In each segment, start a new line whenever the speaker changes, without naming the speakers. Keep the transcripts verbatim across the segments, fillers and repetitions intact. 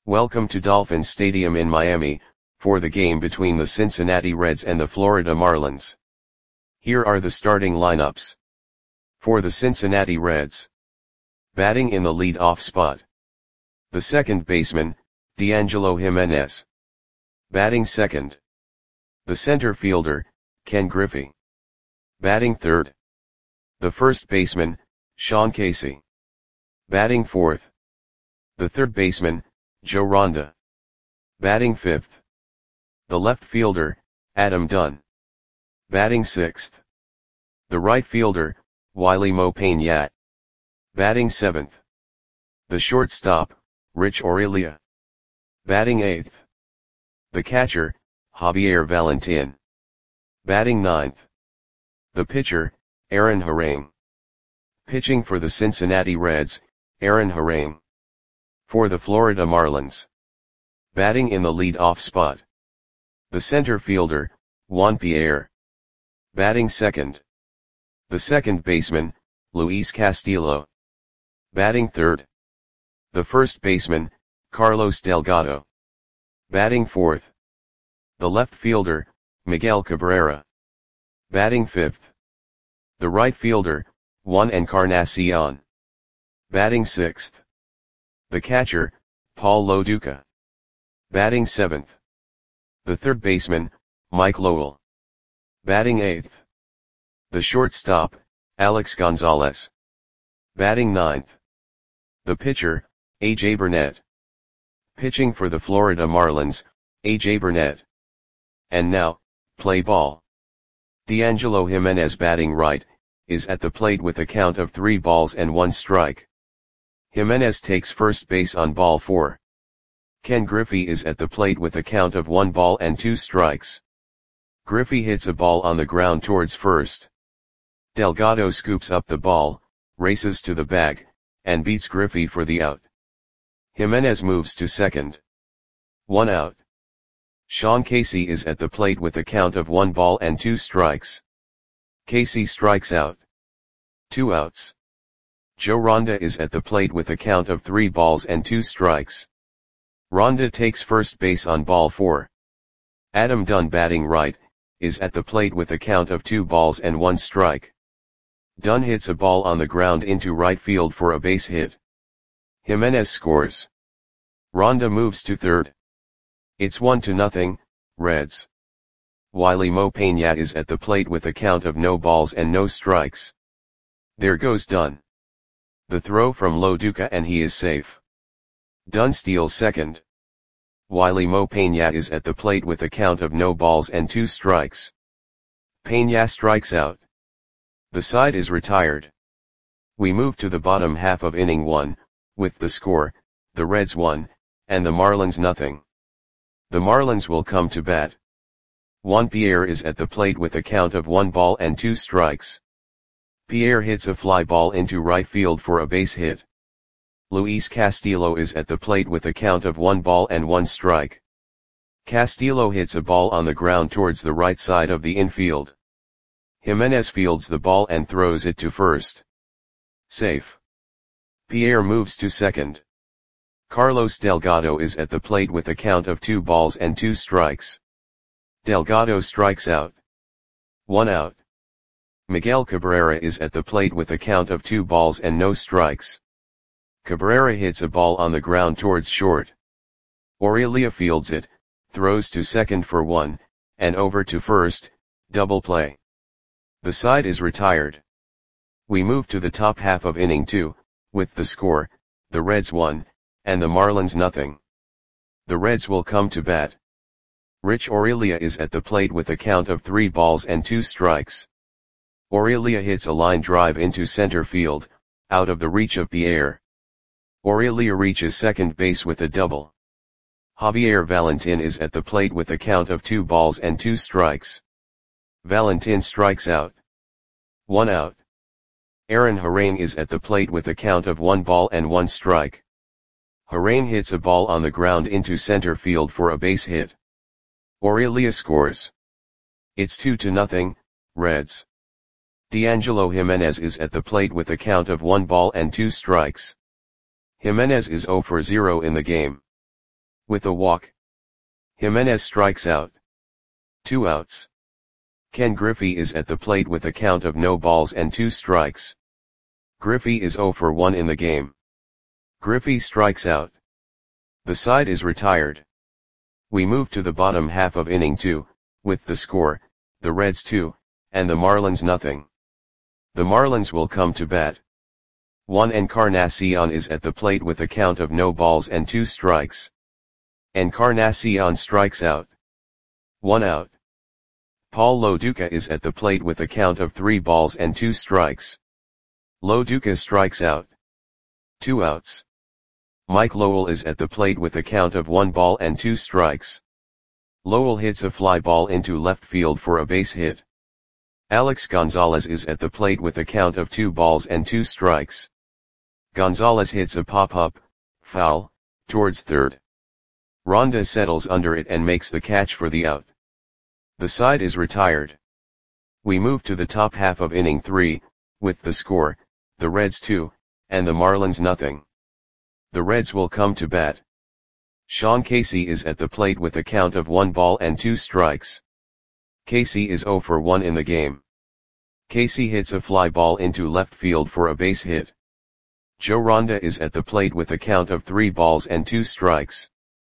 Welcome to Dolphins Stadium in Miami, for the game between the Cincinnati Reds and the Florida Marlins. Here are the starting lineups. For the Cincinnati Reds. Batting in the lead-off spot. The second baseman, D'Angelo Jimenez. Batting second. The center fielder, Ken Griffey. Batting third. The first baseman, Sean Casey. Batting fourth. The third baseman, Joe Ronda. Batting fifth. The left fielder, Adam Dunn. Batting sixth. The right fielder, Wily Mo Peña. Batting seventh. The shortstop, Rich Aurelia. Batting eighth. The catcher, Javier Valentin. Batting ninth. The pitcher, Aaron Harang. Pitching for the Cincinnati Reds, Aaron Harang. For the Florida Marlins. Batting in the lead-off spot. The center fielder, Juan Pierre. Batting second. The second baseman, Luis Castillo. Batting third. The first baseman, Carlos Delgado. Batting fourth. The left fielder, Miguel Cabrera. Batting fifth. The right fielder, Juan Encarnacion. Batting sixth. The catcher, Paul Lo Duca. Batting seventh. The third baseman, Mike Lowell. Batting eighth. The shortstop, Alex Gonzalez. Batting ninth. The pitcher, A J Burnett. Pitching for the Florida Marlins, A J Burnett. And now, play ball. D'Angelo Jimenez batting right, is at the plate with a count of three balls and one strike. Jimenez takes first base on ball four. Ken Griffey is at the plate with a count of one ball and two strikes. Griffey hits a ball on the ground towards first. Delgado scoops up the ball, races to the bag, and beats Griffey for the out. Jimenez moves to second. One out. Sean Casey is at the plate with a count of one ball and two strikes. Casey strikes out. Two outs. Joe Ronda is at the plate with a count of three balls and two strikes. Ronda takes first base on ball four. Adam Dunn batting right, is at the plate with a count of two balls and one strike. Dunn hits a ball on the ground into right field for a base hit. Jimenez scores. Ronda moves to third. It's one to nothing, Reds. Wily Mo Peña is at the plate with a count of no balls and no strikes. There goes Dunn. The throw from Lo Duca and he is safe. Dunn steals second. Wily Mo Peña is at the plate with a count of no balls and two strikes. Peña strikes out. The side is retired. We move to the bottom half of inning one, with the score, the Reds one, and the Marlins nothing. The Marlins will come to bat. Juan Pierre is at the plate with a count of one ball and two strikes. Pierre hits a fly ball into right field for a base hit. Luis Castillo is at the plate with a count of one ball and one strike. Castillo hits a ball on the ground towards the right side of the infield. Jimenez fields the ball and throws it to first. Safe. Pierre moves to second. Carlos Delgado is at the plate with a count of two balls and two strikes. Delgado strikes out. One out. Miguel Cabrera is at the plate with a count of two balls and no strikes. Cabrera hits a ball on the ground towards short. Aurelia fields it, throws to second for one, and over to first, double play. The side is retired. We move to the top half of inning two, with the score, the Reds one, and the Marlins nothing. The Reds will come to bat. Rich Aurelia is at the plate with a count of three balls and two strikes. Aurelia hits a line drive into center field, out of the reach of Pierre. Aurelia reaches second base with a double. Javier Valentin is at the plate with a count of two balls and two strikes. Valentin strikes out. One out. Aaron Harang is at the plate with a count of one ball and one strike. Harang hits a ball on the ground into center field for a base hit. Aurelia scores. It's two to nothing, Reds. D'Angelo Jimenez is at the plate with a count of one ball and two strikes. Jimenez is zero for zero in the game. With a walk, Jimenez strikes out. Two outs. Ken Griffey is at the plate with a count of no balls and two strikes. Griffey is oh for one in the game. Griffey strikes out. The side is retired. We move to the bottom half of inning two, with the score, the Reds two, and the Marlins nothing. The Marlins will come to bat. Juan Encarnacion is at the plate with a count of no balls and two strikes. Encarnacion strikes out. One out. Paul Loduca is at the plate with a count of three balls and two strikes. Loduca strikes out. Two outs. Mike Lowell is at the plate with a count of one ball and two strikes. Lowell hits a fly ball into left field for a base hit. Alex Gonzalez is at the plate with a count of two balls and two strikes. Gonzalez hits a pop-up, foul, towards third. Ronda settles under it and makes the catch for the out. The side is retired. We move to the top half of inning three, with the score, the Reds two, and the Marlins nothing. The Reds will come to bat. Sean Casey is at the plate with a count of one ball and two strikes. Casey is oh for one in the game. Casey hits a fly ball into left field for a base hit. Joe Ronda is at the plate with a count of three balls and two strikes.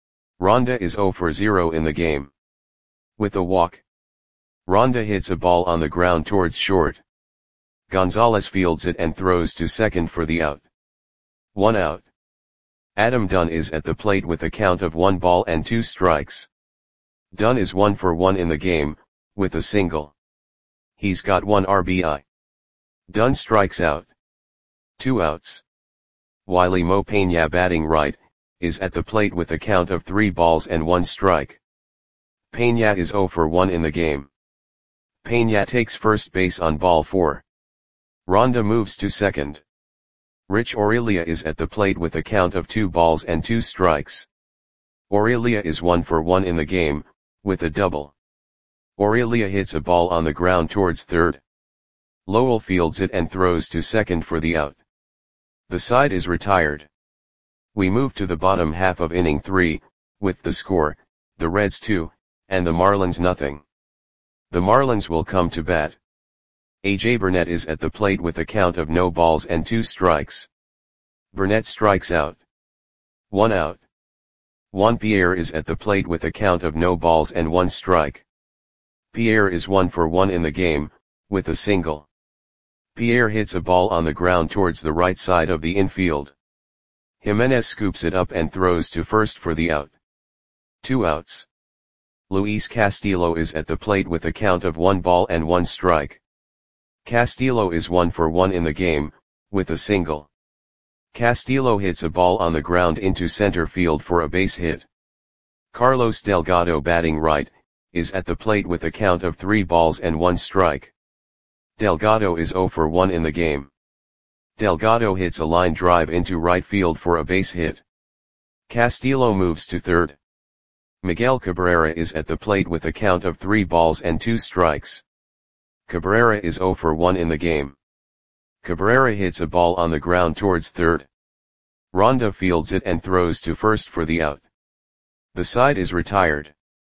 Ronda is oh for zero in the game. With a walk, Ronda hits a ball on the ground towards short. Gonzalez fields it and throws to second for the out. One out. Adam Dunn is at the plate with a count of one ball and two strikes. Dunn is one for one in the game, with a single. He's got one R B I. Dunn strikes out. Two outs. Wiley Mo Peña, batting right, is at the plate with a count of three balls and one strike. Peña is oh for one in the game. Peña takes first base on ball four. Ronda moves to second. Rich Aurelia is at the plate with a count of two balls and two strikes. Aurelia is one for one in the game, with a double. Aurelia hits a ball on the ground towards third. Lowell fields it and throws to second for the out. The side is retired. We move to the bottom half of inning three, with the score, the Reds two, and the Marlins nothing. The Marlins will come to bat. A J Burnett is at the plate with a count of no balls and two strikes. Burnett strikes out. One out. Juan Pierre is at the plate with a count of no balls and one strike. Pierre is one for one in the game, with a single. Pierre hits a ball on the ground towards the right side of the infield. Jimenez scoops it up and throws to first for the out. Two outs. Luis Castillo is at the plate with a count of one ball and one strike. Castillo is one for one in the game, with a single. Castillo hits a ball on the ground into center field for a base hit. Carlos Delgado, batting right, is at the plate with a count of three balls and one strike. Delgado is oh for one in the game. Delgado hits a line drive into right field for a base hit. Castillo moves to third. Miguel Cabrera is at the plate with a count of three balls and two strikes. Cabrera is oh for one in the game. Cabrera hits a ball on the ground towards third. Ronda fields it and throws to first for the out. The side is retired.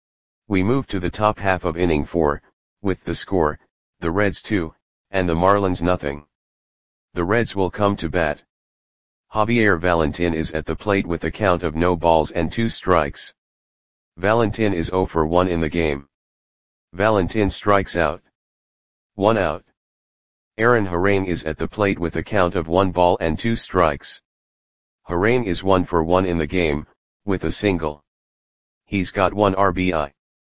We move to the top half of inning four, with the score, the Reds two, and the Marlins nothing. The Reds will come to bat. Javier Valentin is at the plate with a count of no balls and two strikes. Valentin is oh for one in the game. Valentin strikes out. One out. Aaron Harang is at the plate with a count of one ball and two strikes. Harang is one for one in the game, with a single. He's got one R B I.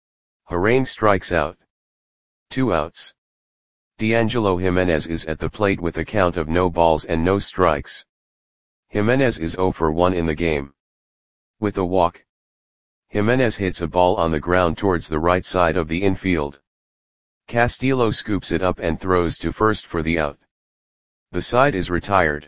Harang strikes out. Two outs. D'Angelo Jimenez is at the plate with a count of no balls and no strikes. Jimenez is oh for one in the game. With a walk, Jimenez hits a ball on the ground towards the right side of the infield. Castillo scoops it up and throws to first for the out. The side is retired.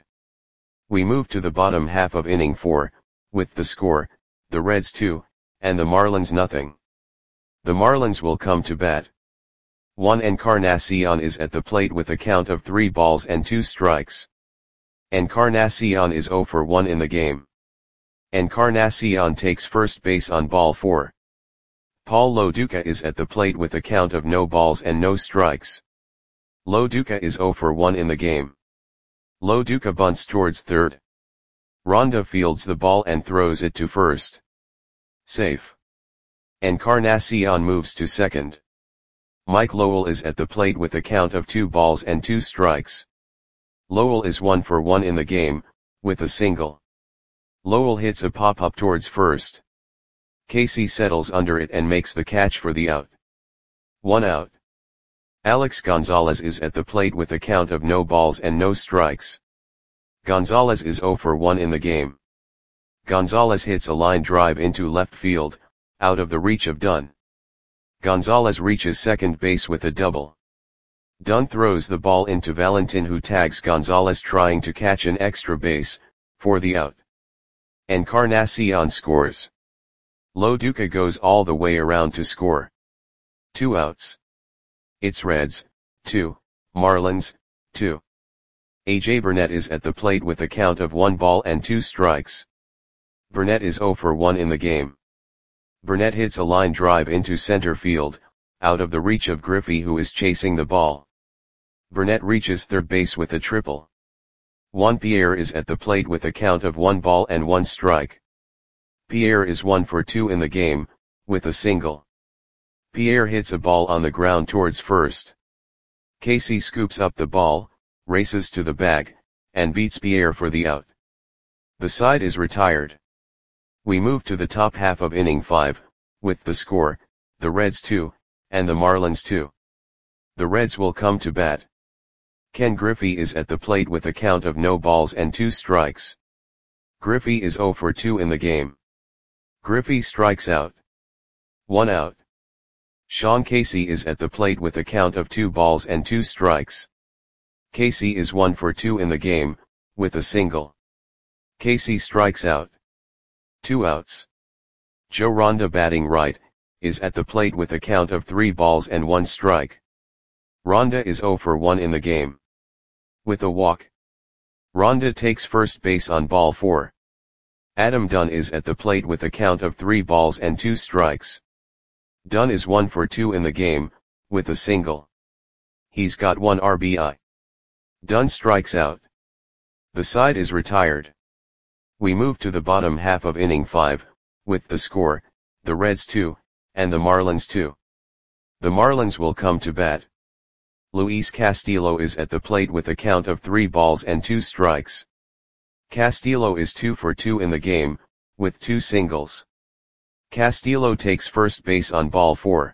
We move to the bottom half of inning four, with the score, the Reds two, and the Marlins nothing. The Marlins will come to bat. Juan Encarnacion is at the plate with a count of three balls and two strikes. Encarnacion is oh for one in the game. Encarnacion takes first base on ball four. Paul Lo Duca is at the plate with a count of no balls and no strikes. Lo Duca is zero for one in the game. Lo Duca bunts towards third. Ronda fields the ball and throws it to first. Safe. Encarnacion moves to second. Mike Lowell is at the plate with a count of two balls and two strikes. Lowell is one for one in the game, with a single. Lowell hits a pop-up towards first. Casey settles under it and makes the catch for the out. One out. Alex Gonzalez is at the plate with a count of no balls and no strikes. Gonzalez is zero for one in the game. Gonzalez hits a line drive into left field, out of the reach of Dunn. Gonzalez reaches second base with a double. Dunn throws the ball into Valentin, who tags Gonzalez trying to catch an extra base, for the out. Encarnacion scores. Lo Duca goes all the way around to score. Two outs. It's Reds, two, Marlins, two. A J Burnett is at the plate with a count of one ball and two strikes. Burnett is zero for one in the game. Burnett hits a line drive into center field, out of the reach of Griffey, who is chasing the ball. Burnett reaches third base with a triple. Juan Pierre is at the plate with a count of one ball and one strike. Pierre is one for two in the game, with a single. Pierre hits a ball on the ground towards first. Casey scoops up the ball, races to the bag, and beats Pierre for the out. The side is retired. We move to the top half of inning five, with the score, the Reds two, and the Marlins two. The Reds will come to bat. Ken Griffey is at the plate with a count of no balls and two strikes. Griffey is zero for two in the game. Griffey strikes out. One out. Sean Casey is at the plate with a count of two balls and two strikes. Casey is one for two in the game, with a single. Casey strikes out. Two outs. Joe Ronda, batting right, is at the plate with a count of three balls and one strike. Ronda is zero for one in the game. With a walk. Ronda takes first base on ball four. Adam Dunn is at the plate with a count of three balls and two strikes. Dunn is one for two in the game, with a single. He's got one R B I. Dunn strikes out. The side is retired. We move to the bottom half of inning five, with the score, the Reds two, and the Marlins two. The Marlins will come to bat. Luis Castillo is at the plate with a count of three balls and two strikes. Castillo is two for two in the game, with two singles. Castillo takes first base on ball four.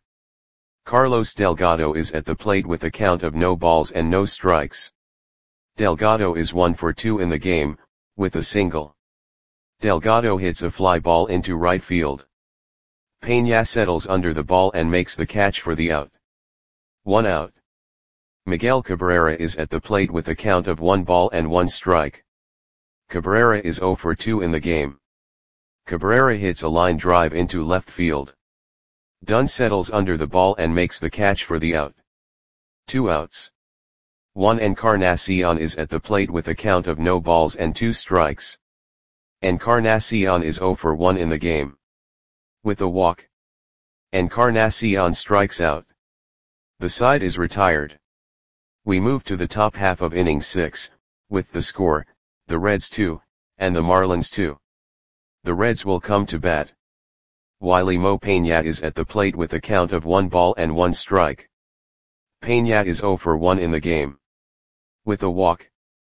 Carlos Delgado is at the plate with a count of no balls and no strikes. Delgado is one for two in the game, with a single. Delgado hits a fly ball into right field. Peña settles under the ball and makes the catch for the out. One out. Miguel Cabrera is at the plate with a count of one ball and one strike. Cabrera is zero for two in the game. Cabrera hits a line drive into left field. Dunn settles under the ball and makes the catch for the out. Two outs. Juan Encarnacion is at the plate with a count of no balls and two strikes. Encarnacion is zero for one in the game. With a walk. Encarnacion strikes out. The side is retired. We move to the top half of inning six, with the score, the Reds two, and the Marlins two. The Reds will come to bat. Wiley Mo Peña is at the plate with a count of one ball and one strike. Peña is zero for one in the game. With a walk.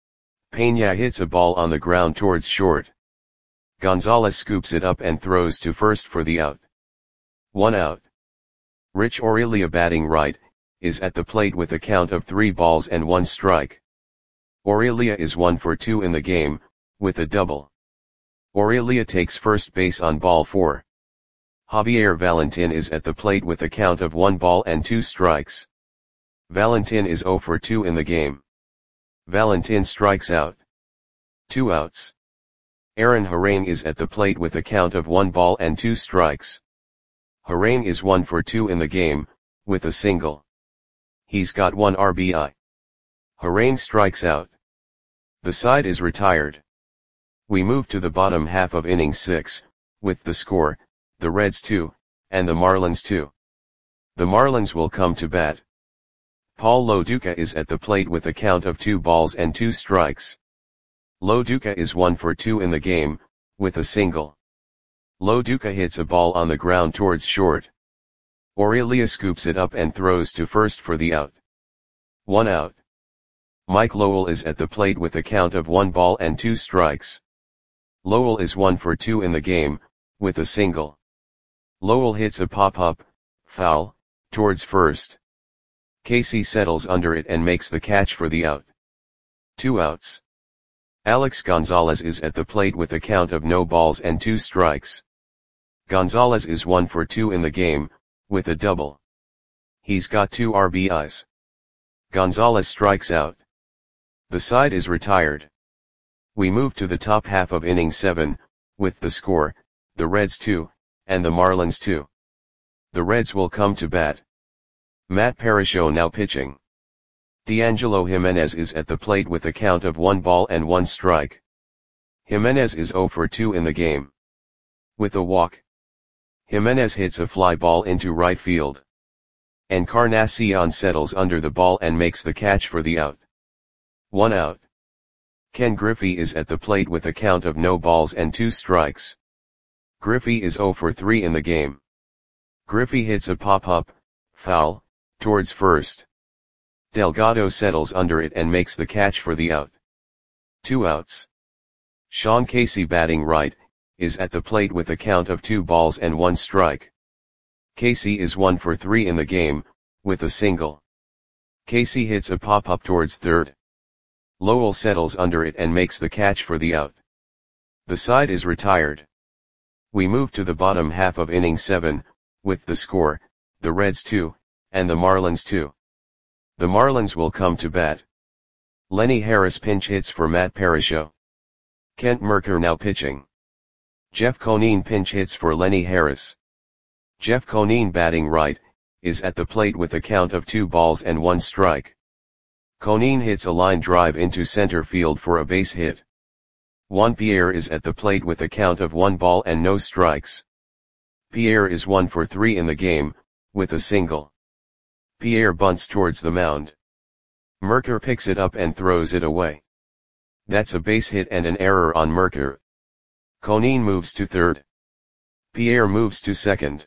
Peña hits a ball on the ground towards short. Gonzalez scoops it up and throws to first for the out. One out. Rich Aurelia, batting right, is at the plate with a count of three balls and one strike. Aurelia is one for two in the game, with a double. Aurelia takes first base on ball four. Javier Valentin is at the plate with a count of one ball and two strikes. Valentin is zero for two in the game. Valentin strikes out. Two outs. Aaron Harane is at the plate with a count of one ball and two strikes. Harane is one for two in the game, with a single. He's got one R B I. Harane strikes out. The side is retired. We move to the bottom half of inning six, with the score, the Reds two, and the Marlins two. The Marlins will come to bat. Paul Lo Duca is at the plate with a count of two balls and two strikes. Lo Duca is one for two in the game, with a single. Lo Duca hits a ball on the ground towards short. Aurelia scoops it up and throws to first for the out. One out. Mike Lowell is at the plate with a count of one ball and two strikes. Lowell is one for two in the game, with a single. Lowell hits a pop-up, foul, towards first. Casey settles under it and makes the catch for the out. Two outs. Alex Gonzalez is at the plate with a count of no balls and two strikes. Gonzalez is one for two in the game, with a double. He's got two R B Is. Gonzalez strikes out. The side is retired. We move to the top half of inning seven, with the score, the Reds two, and the Marlins two. The Reds will come to bat. Matt Parasho now pitching. D'Angelo Jimenez is at the plate with a count of one ball and one strike. Jimenez is zero for two in the game. With a walk. Jimenez hits a fly ball into right field. Encarnacion settles under the ball and makes the catch for the out. One out. Ken Griffey is at the plate with a count of no balls and two strikes. Griffey is zero for three in the game. Griffey hits a pop-up, foul, towards first. Delgado settles under it and makes the catch for the out. Two outs. Sean Casey batting right, is at the plate with a count of two balls and one strike. Casey is one for three in the game, with a single. Casey hits a pop-up towards third. Lowell settles under it and makes the catch for the out. The side is retired. We move to the bottom half of inning seven, with the score, the Reds two, and the Marlins two. The Marlins will come to bat. Lenny Harris pinch hits for Matt Parasho. Kent Mercker now pitching. Jeff Conine pinch hits for Lenny Harris. Jeff Conine batting right, is at the plate with a count of two balls and one strike. Conine hits a line drive into center field for a base hit. Juan Pierre is at the plate with a count of one ball and no strikes. Pierre is one for three in the game, with a single. Pierre bunts towards the mound. Mercker picks it up and throws it away. That's a base hit and an error on Mercker. Conine moves to third. Pierre moves to second.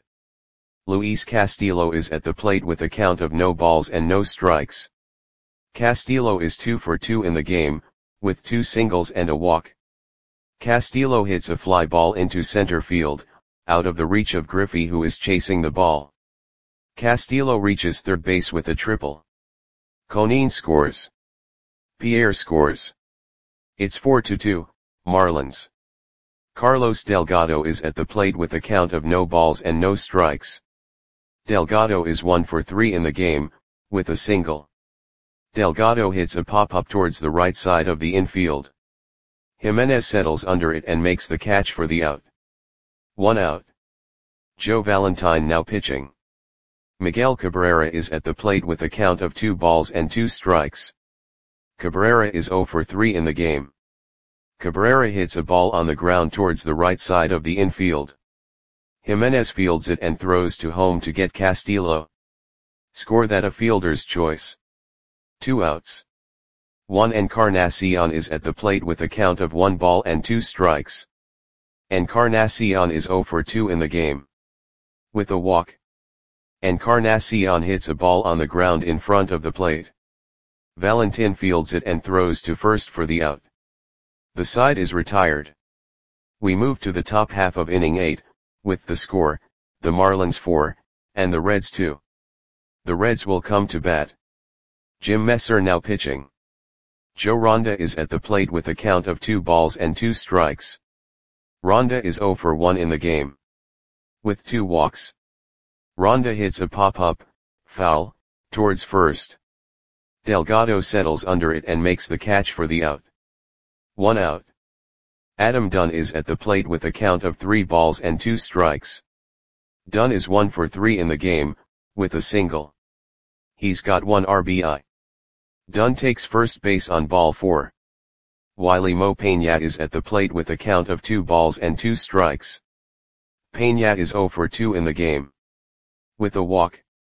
Luis Castillo is at the plate with a count of no balls and no strikes. Castillo is two for two in the game, with two singles and a walk. Castillo hits a fly ball into center field, out of the reach of Griffey who is chasing the ball. Castillo reaches third base with a triple. Conine scores. Pierre scores. It's four to two, Marlins. Carlos Delgado is at the plate with a count of no balls and no strikes. Delgado is one for three in the game, with a single. Delgado hits a pop-up towards the right side of the infield. Jimenez settles under it and makes the catch for the out. One out. Joe Valentine now pitching. Miguel Cabrera is at the plate with a count of two balls and two strikes. Cabrera is zero for three in the game. Cabrera hits a ball on the ground towards the right side of the infield. Jimenez fields it and throws to home to get Castillo. Score that a fielder's choice. Two outs. Juan Encarnacion is at the plate with a count of one ball and two strikes. Encarnacion is zero for two in the game. With a walk. Encarnacion hits a ball on the ground in front of the plate. Valentin fields it and throws to first for the out. The side is retired. We move to the top half of inning eight, with the score, the Marlins four, and the Reds two. The Reds will come to bat. Jim Messer now pitching. Joe Ronda is at the plate with a count of two balls and two strikes. Ronda is zero for one in the game. With two walks. Ronda hits a pop-up, foul, towards first. Delgado settles under it and makes the catch for the out. One out. Adam Dunn is at the plate with a count of three balls and two strikes. Dunn is one for three in the game, with a single. He's got one R B I. Dunn takes first base on ball four. Wiley Mo Peña is at the plate with a count of two balls and two strikes. Peña is zero for two in the game. With a walk,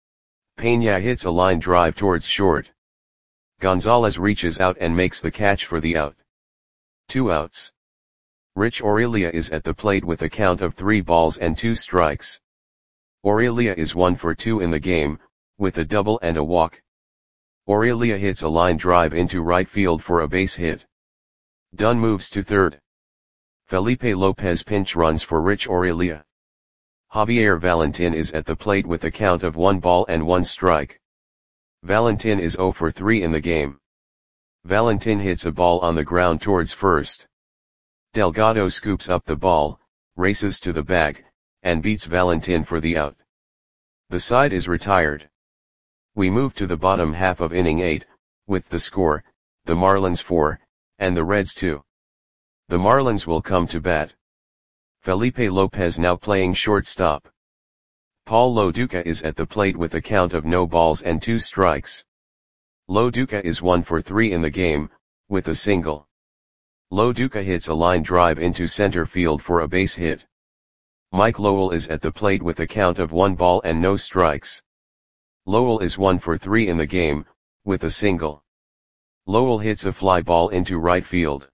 Peña hits a line drive towards short. Gonzalez reaches out and makes the catch for the out. Two outs. Rich Aurilia is at the plate with a count of three balls and two strikes. Aurilia is one for two in the game, with a double and a walk. Aurilia hits a line drive into right field for a base hit. Dunn moves to third. Felipe Lopez pinch runs for Rich Aurilia. Javier Valentin is at the plate with a count of one ball and one strike. Valentin is zero for three in the game. Valentin hits a ball on the ground towards first. Delgado scoops up the ball, races to the bag, and beats Valentin for the out. The side is retired. We move to the bottom half of inning eight, with the score, the Marlins four, and the Reds two. The Marlins will come to bat. Felipe Lopez now playing shortstop. Paul Lo Duca is at the plate with a count of no balls and two strikes. Lo Duca is one for three in the game, with a single. Lo Duca hits a line drive into center field for a base hit. Mike Lowell is at the plate with a count of one ball and no strikes. Lowell is one for three in the game, with a single. Lowell hits a fly ball into right field.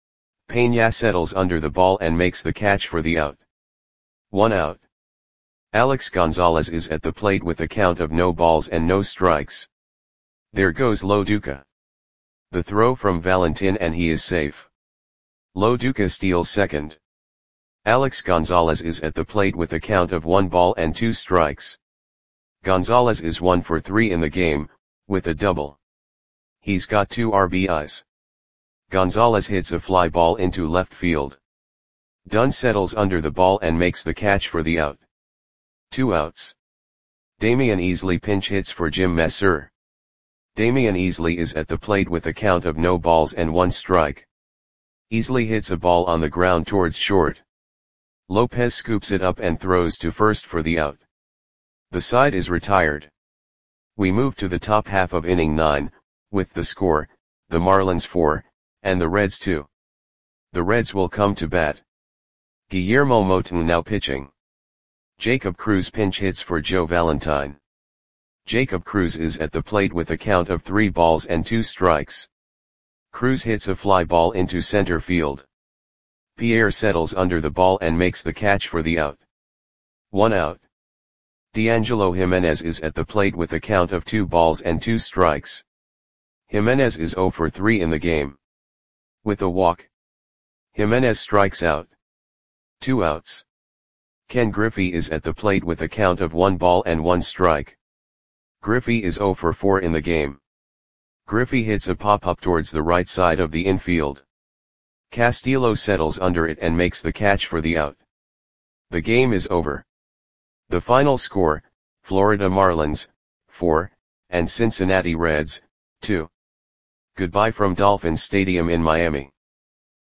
Peña settles under the ball and makes the catch for the out. One out. Alex Gonzalez is at the plate with a count of no balls and no strikes. There goes Lo Duca. The throw from Valentin and he is safe. Lo Duca steals second. Alex Gonzalez is at the plate with a count of one ball and two strikes. Gonzalez is one for three in the game, with a double. He's got two R B Is. Gonzalez hits a fly ball into left field. Dunn settles under the ball and makes the catch for the out. Two outs. Damian Easley pinch hits for Jim Messer. Damian Easley is at the plate with a count of no balls and one strike. Easley hits a ball on the ground towards short. Lopez scoops it up and throws to first for the out. The side is retired. We move to the top half of inning nine, with the score, the Marlins four, and the Reds two. The Reds will come to bat. Guillermo Moton now pitching. Jacob Cruz pinch hits for Joe Valentine. Jacob Cruz is at the plate with a count of three balls and two strikes. Cruz hits a fly ball into center field. Pierre settles under the ball and makes the catch for the out. One out. D'Angelo Jimenez is at the plate with a count of two balls and two strikes. Jimenez is zero for three in the game. With a walk, Jimenez strikes out. Two outs. Ken Griffey is at the plate with a count of one ball and one strike. Griffey is zero for four in the game. Griffey hits a pop-up towards the right side of the infield. Castillo settles under it and makes the catch for the out. The game is over. The final score, Florida Marlins, four, and Cincinnati Reds, two. Goodbye from Dolphins Stadium in Miami.